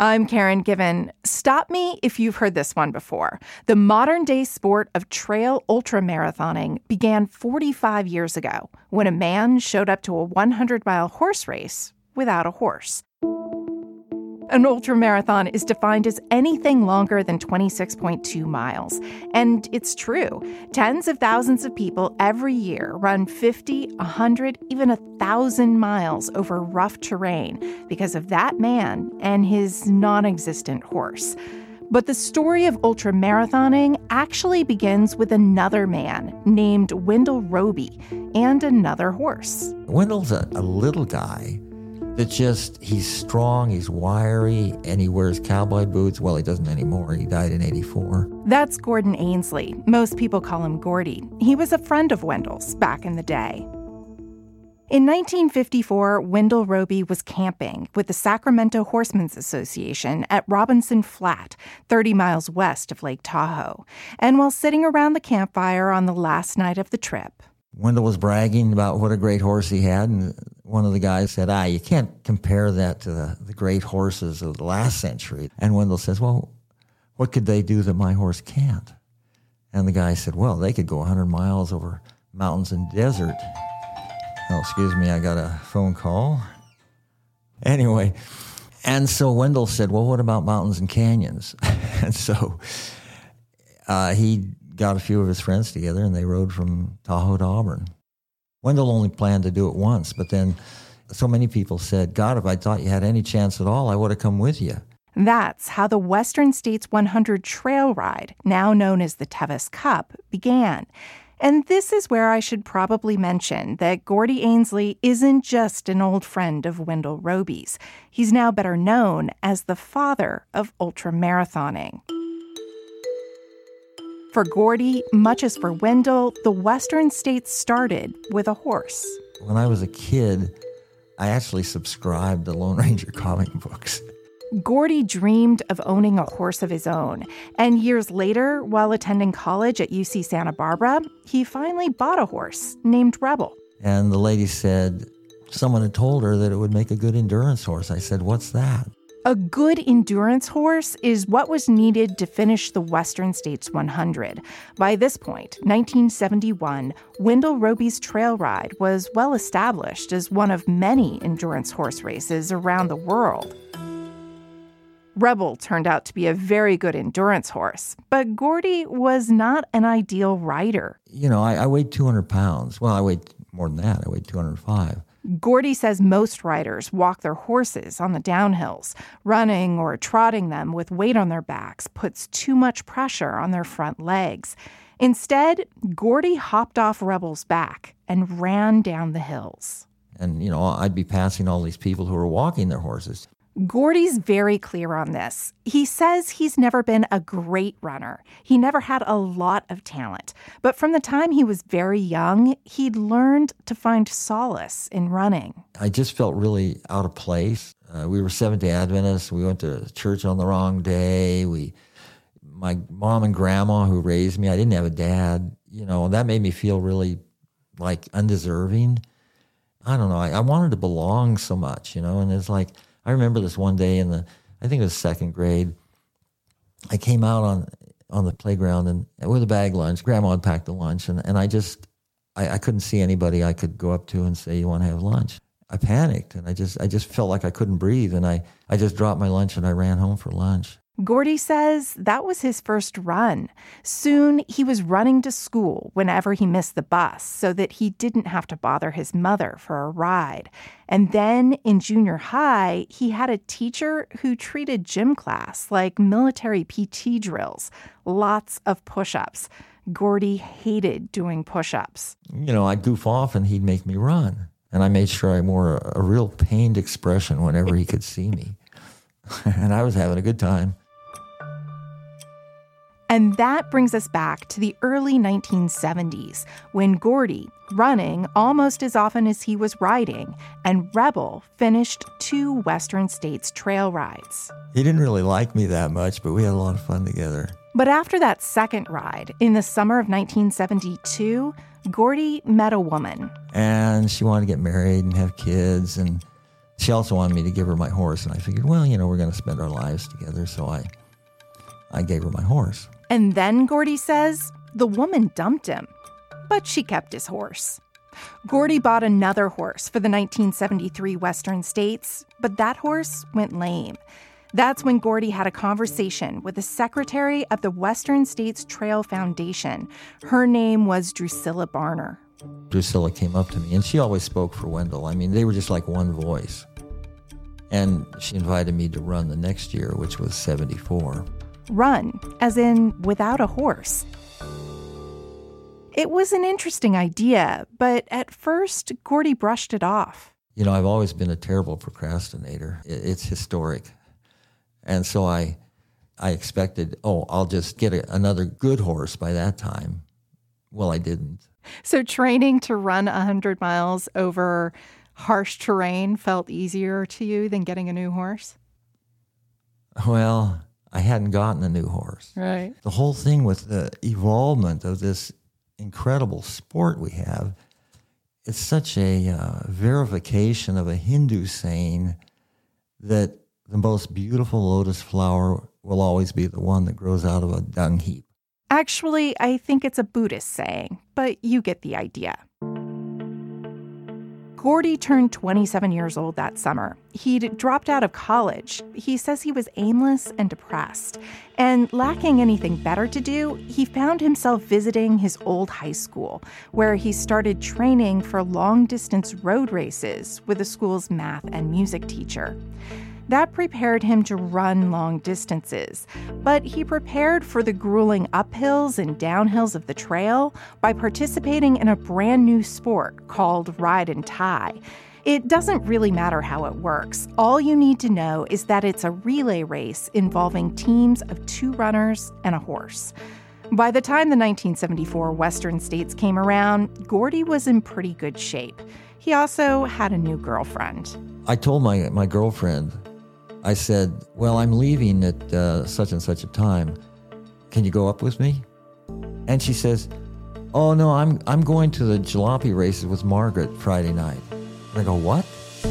I'm Karen Given. Stop me if you've heard this one before. The modern-day sport of trail ultramarathoning began 45 years ago when a man showed up to a 100-mile horse race without a horse. An ultramarathon is defined as anything longer than 26.2 miles. And it's true. Tens of thousands of people every year run 50, 100, even 1,000 miles over rough terrain because of that man and his non-existent horse. But the story of ultramarathoning actually begins with another man named Wendell Roby and another horse. Wendell's a little guy. He's strong, he's wiry, and he wears cowboy boots. Well, he doesn't anymore. He died in 84. That's Gordon Ainsley. Most people call him Gordy. He was a friend of Wendell's back in the day. In 1954, Wendell Roby was camping with the Sacramento Horsemen's Association at Robinson Flat, 30 miles west of Lake Tahoe. And while sitting around the campfire on the last night of the trip, Wendell was bragging about what a great horse he had, and one of the guys said, you can't compare that to the great horses of the last century. And Wendell says, well, what could they do that my horse can't? And the guy said, well, they could go 100 miles over mountains and desert. Oh, excuse me, I got a phone call. Anyway, and so Wendell said, well, what about mountains and canyons? And so he got a few of his friends together, and they rode from Tahoe to Auburn. Wendell only planned to do it once, but then so many people said, God, if I thought you had any chance at all, I would have come with you. That's how the Western States 100 trail ride, now known as the Tevis Cup, began. And this is where I should probably mention that Gordy Ainsley isn't just an old friend of Wendell Roby's. He's now better known as the father of ultramarathoning. For Gordy, much as for Wendell, the Western States started with a horse. When I was a kid, I actually subscribed to Lone Ranger comic books. Gordy dreamed of owning a horse of his own. And years later, while attending college at UC Santa Barbara, he finally bought a horse named Rebel. And the lady said someone had told her that it would make a good endurance horse. I said, what's that? A good endurance horse is what was needed to finish the Western States 100. By this point, 1971, Wendell Roby's trail ride was well established as one of many endurance horse races around the world. Rebel turned out to be a very good endurance horse, but Gordy was not an ideal rider. You know, I weighed 200 pounds. Well, I weighed more than that. I weighed 205. Gordy says most riders walk their horses on the downhills. Running or trotting them with weight on their backs puts too much pressure on their front legs. Instead, Gordy hopped off Rebel's back and ran down the hills. And, you know, I'd be passing all these people who were walking their horses. Gordy's very clear on this. He says he's never been a great runner. He never had a lot of talent. But from the time he was very young, he'd learned to find solace in running. I just felt really out of place. We were Seventh-day Adventists. We went to church on the wrong day. My mom and grandma who raised me, I didn't have a dad. You know, that made me feel really like undeserving. I don't know. I wanted to belong so much, you know, and it's like, I remember this one day I think it was second grade. I came out on the playground and with a bag lunch. Grandma had packed the lunch, and I couldn't see anybody I could go up to and say, "You want to have lunch?" I panicked, and I just felt like I couldn't breathe, and I just dropped my lunch and I ran home for lunch. Gordy says that was his first run. Soon, he was running to school whenever he missed the bus so that he didn't have to bother his mother for a ride. And then in junior high, he had a teacher who treated gym class like military PT drills, lots of push-ups. Gordy hated doing push-ups. You know, I'd goof off and he'd make me run. And I made sure I wore a real pained expression whenever he could see me. And I was having a good time. And that brings us back to the early 1970s, when Gordy, running almost as often as he was riding, and Rebel finished 2 Western States trail rides. He didn't really like me that much, but we had a lot of fun together. But after that second ride, in the summer of 1972, Gordy met a woman. And she wanted to get married and have kids, and She also wanted me to give her my horse, and I figured, well, we're going to spend our lives together, so I gave her my horse. And then, Gordy says, the woman dumped him, but she kept his horse. Gordy bought another horse for the 1973 Western States, but that horse went lame. That's when Gordy had a conversation with the secretary of the Western States Trail Foundation. Her name was Drusilla Barner. Drusilla came up to me, and she always spoke for Wendell. I mean, they were just like one voice. And she invited me to run the next year, which was 74. Run, as in without a horse. It was an interesting idea, but at first, Gordy brushed it off. I've always been a terrible procrastinator. It's historic. And so I expected, I'll just get another good horse by that time. Well, I didn't. So training to run 100 miles over harsh terrain felt easier to you than getting a new horse? Well, I hadn't gotten a new horse. Right. The whole thing with the evolvement of this incredible sport we have, it's such a verification of a Hindu saying that the most beautiful lotus flower will always be the one that grows out of a dung heap. Actually, I think it's a Buddhist saying, but you get the idea. Gordy turned 27 years old that summer. He'd dropped out of college. He says he was aimless and depressed. And lacking anything better to do, he found himself visiting his old high school, where he started training for long-distance road races with the school's math and music teacher. That prepared him to run long distances, but he prepared for the grueling uphills and downhills of the trail by participating in a brand new sport called ride and tie. It doesn't really matter how it works. All you need to know is that it's a relay race involving teams of 2 runners and a horse. By the time the 1974 Western States came around, Gordy was in pretty good shape. He also had a new girlfriend. I told my girlfriend, I said, well, I'm leaving at such and such a time. Can you go up with me? And she says, oh, no, I'm going to the jalopy races with Margaret Friday night. And I go, what?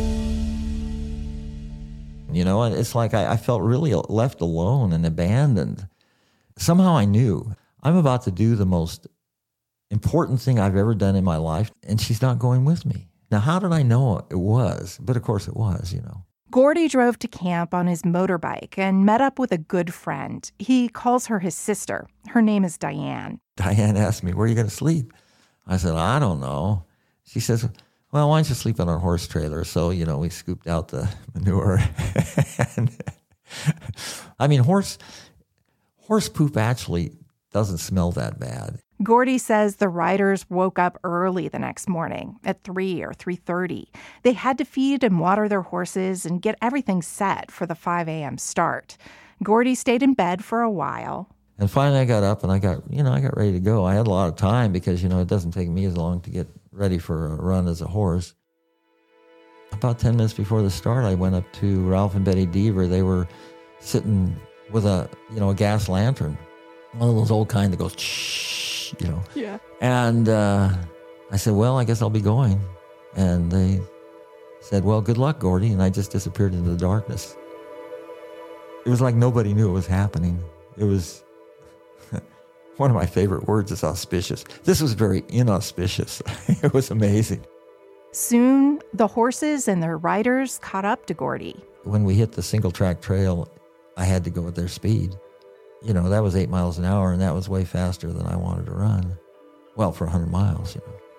And it's like I felt really left alone and abandoned. Somehow I knew I'm about to do the most important thing I've ever done in my life, and she's not going with me. Now, how did I know it was? But of course it was, Gordy drove to camp on his motorbike and met up with a good friend. He calls her his sister. Her name is Diane. Diane asked me, where are you going to sleep? I said, I don't know. She says, well, why don't you sleep on our horse trailer? So, we scooped out the manure. Horse poop actually doesn't smell that bad. Gordy says the riders woke up early the next morning at 3 or 3:30. They had to feed and water their horses and get everything set for the 5 a.m. start. Gordy stayed in bed for a while. And finally I got up and I got ready to go. I had a lot of time because, it doesn't take me as long to get ready for a run as a horse. About 10 minutes before the start, I went up to Ralph and Betty Deaver. They were sitting with a gas lantern, one of those old kind that goes, shh. Yeah. And I said, well, I guess I'll be going. And they said, well, good luck, Gordy. And I just disappeared into the darkness. It was like nobody knew it was happening. It was, one of my favorite words is auspicious. This was very inauspicious. It was amazing. Soon, the horses and their riders caught up to Gordy. When we hit the single-track trail, I had to go at their speed. That was 8 miles an hour, and that was way faster than I wanted to run. Well, for 100 miles,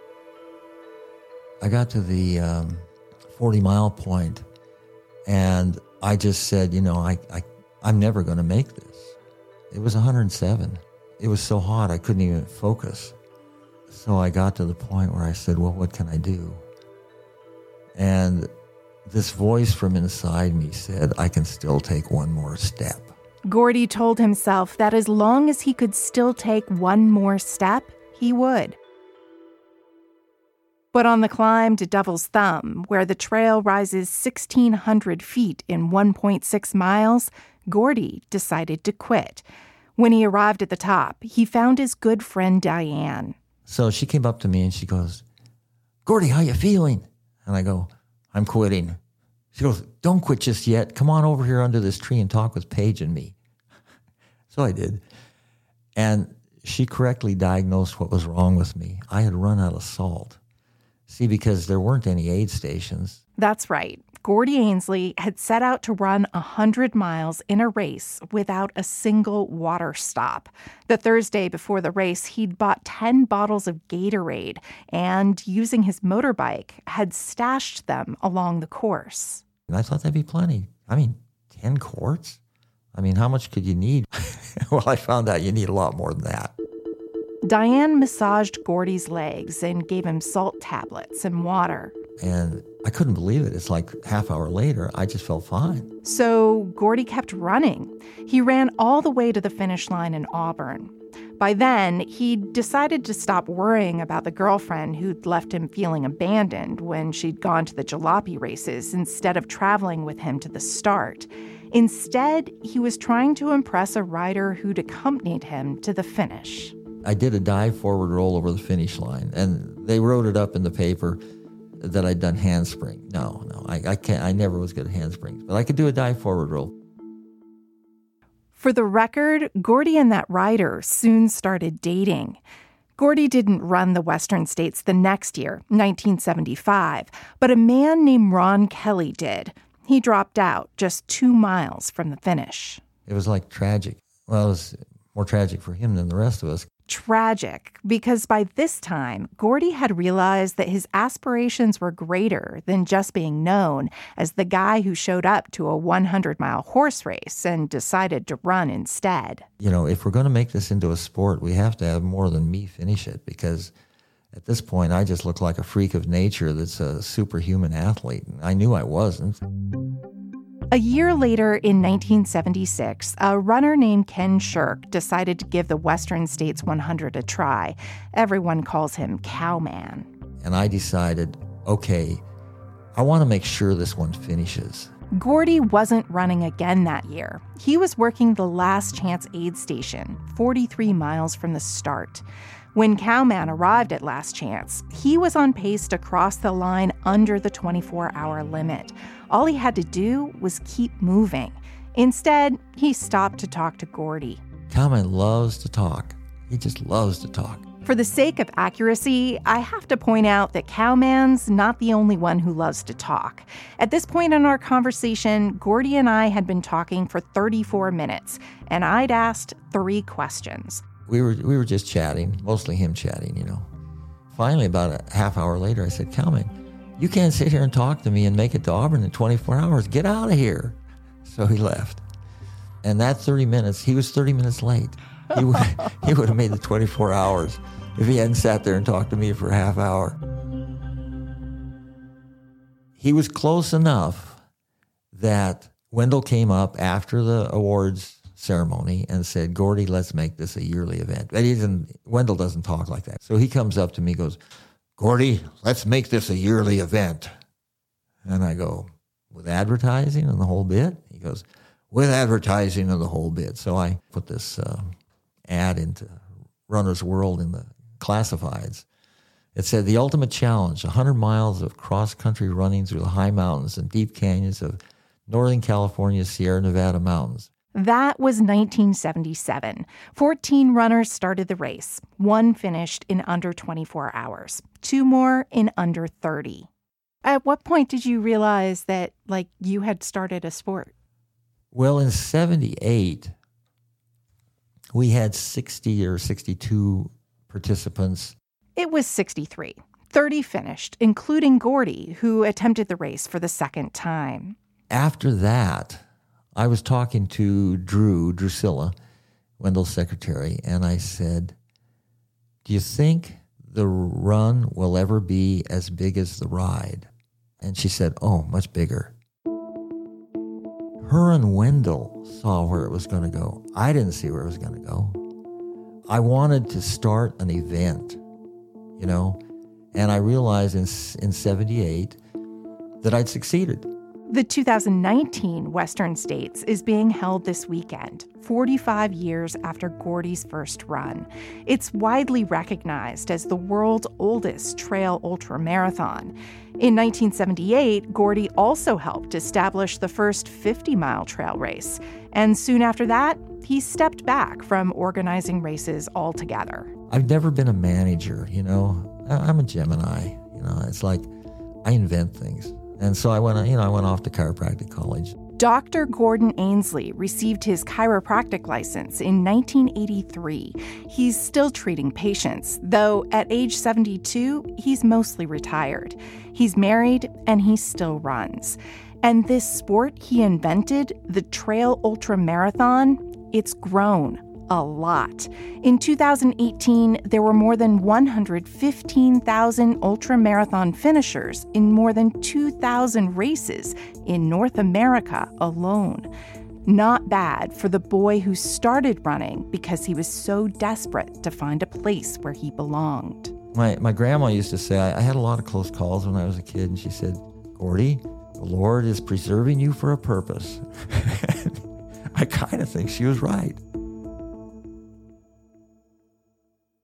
I got to the 40-mile point, and I just said, I'm never going to make this. It was 107. It was so hot, I couldn't even focus. So I got to the point where I said, well, what can I do? And this voice from inside me said, I can still take one more step. Gordy told himself that as long as he could still take one more step, he would. But on the climb to Devil's Thumb, where the trail rises 1,600 feet in 1.6 miles, Gordy decided to quit. When he arrived at the top, he found his good friend Diane. So she came up to me and she goes, Gordy, how you feeling? And I go, I'm quitting. She goes, don't quit just yet. Come on over here under this tree and talk with Paige and me. So I did. And she correctly diagnosed what was wrong with me. I had run out of salt. See, because there weren't any aid stations. That's right. Gordy Ainsleigh had set out to run 100 miles in a race without a single water stop. The Thursday before the race, he'd bought 10 bottles of Gatorade and, using his motorbike, had stashed them along the course. And I thought that'd be plenty. 10 quarts? How much could you need? Well, I found out you need a lot more than that. Diane massaged Gordy's legs and gave him salt tablets and water. And I couldn't believe it. It's like half hour later, I just felt fine. So Gordy kept running. He ran all the way to the finish line in Auburn. By then, he'd decided to stop worrying about the girlfriend who'd left him feeling abandoned when she'd gone to the jalopy races instead of traveling with him to the start. Instead, he was trying to impress a rider who'd accompanied him to the finish. I did a dive forward roll over the finish line, and they wrote it up in the paper that I'd done handspring. No, I can't. I never was good at handsprings, but I could do a dive forward roll. For the record, Gordy and that rider soon started dating. Gordy didn't run the Western States the next year, 1975, but a man named Ron Kelly did. He dropped out just 2 miles from the finish. It was like tragic. Well, it was more tragic for him than the rest of us. Tragic, because by this time, Gordy had realized that his aspirations were greater than just being known as the guy who showed up to a 100-mile horse race and decided to run instead. If we're going to make this into a sport, we have to have more than me finish it, because at this point, I just look like a freak of nature that's a superhuman athlete. I knew I wasn't. A year later, in 1976, a runner named Ken Shirk decided to give the Western States 100 a try. Everyone calls him Cowman. And I decided, okay, I want to make sure this one finishes. Gordy wasn't running again that year. He was working the Last Chance aid station, 43 miles from the start. When Cowman arrived at Last Chance, he was on pace to cross the line under the 24-hour limit. All he had to do was keep moving. Instead, he stopped to talk to Gordy. Cowman loves to talk. He just loves to talk. For the sake of accuracy, I have to point out that Cowman's not the only one who loves to talk. At this point in our conversation, Gordy and I had been talking for 34 minutes, and I'd asked 3 questions. We were just chatting, mostly him chatting, Finally, about a half hour later, I said, Cowman, you can't sit here and talk to me and make it to Auburn in 24 hours. Get out of here. So he left. And that 30 minutes, he was 30 minutes late. He would have made the 24 hours if he hadn't sat there and talked to me for a half hour. He was close enough that Wendell came up after the awards ceremony and said, Gordy, let's make this a yearly event. Wendell doesn't talk like that. So he comes up to me and goes, Gordy, let's make this a yearly event. And I go, with advertising and the whole bit? He goes, with advertising and the whole bit. So I put this ad into Runner's World in the classifieds. It said, the ultimate challenge, 100 miles of cross-country running through the high mountains and deep canyons of Northern California's Sierra Nevada mountains. That was 1977. 14 runners started the race. 1 finished in under 24 hours. 2 more in under 30. At what point did you realize that, you had started a sport? Well, in 78, we had 60 or 62 participants. It was 63. 30 finished, including Gordy, who attempted the race for the second time. After that, I was talking to Drusilla, Wendell's secretary, and I said, do you think the run will ever be as big as the ride? And she said, oh, much bigger. Her and Wendell saw where it was going to go. I didn't see where it was going to go. I wanted to start an event, and I realized in 78 that I'd succeeded. The 2019 Western States is being held this weekend, 45 years after Gordy's first run. It's widely recognized as the world's oldest trail ultramarathon. In 1978, Gordy also helped establish the first 50-mile trail race. And soon after that, he stepped back from organizing races altogether. I've never been a manager, I'm a Gemini. It's like I invent things. And so I went off to chiropractic college. Dr. Gordon Ainsley received his chiropractic license in 1983. He's still treating patients, though at age 72, he's mostly retired. He's married, and he still runs. And this sport he invented, the trail ultramarathon, it's grown a lot. In 2018, there were more than 115,000 ultramarathon finishers in more than 2,000 races in North America alone. Not bad for the boy who started running because he was so desperate to find a place where he belonged. My grandma used to say, I had a lot of close calls when I was a kid, and she said, "Gordy, the Lord is preserving you for a purpose." I kind of think she was right.